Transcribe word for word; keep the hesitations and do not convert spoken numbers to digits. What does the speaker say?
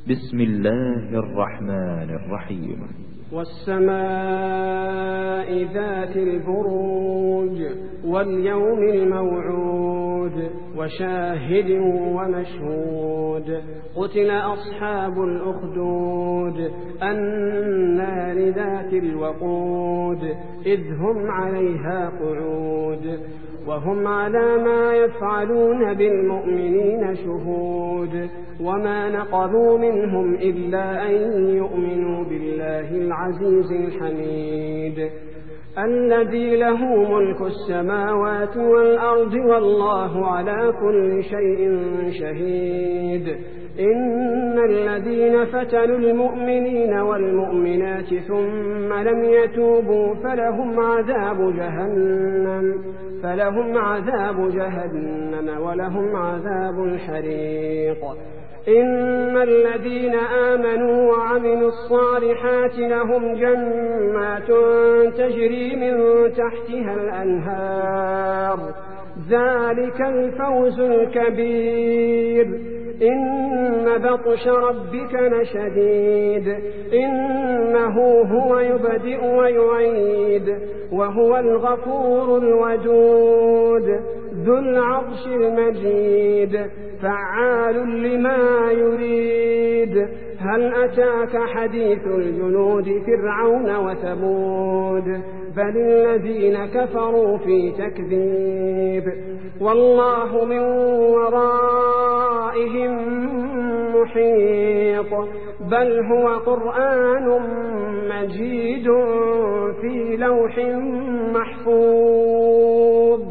بسم الله الرحمن الرحيم. والسماء ذات البروج واليوم الموعود وشاهد ومشهود قتل أصحاب الأخدود النار ذات الوقود إذ هم عليها قعود وهم على ما يفعلون بالمؤمنين شهود وما نقموا منهم إلا أن يؤمنوا بالله العزيز الحميد الذي له ملك السماوات والأرض والله على كل شيء شهيد إن الذين فتنوا المؤمنين والمؤمنات ثم لم يتوبوا فلهم عذاب جهنم فلهم عذاب جهنم ولهم عذاب الحريق إن الذين آمنوا وعملوا الصالحات لهم جنات تجري من تحتها الأنهار ذلك الفوز الكبير إن بطش ربك لشديد إنه هو يبدئ ويعيد وهو الغفور الودود ذو العرش المجيد فعال لما يريد هل أتاك حديث الجنود فرعون وثمود بل الذين كفروا في تكذيب والله من ورائهم محيط بل هو قرآن مجيد في لوح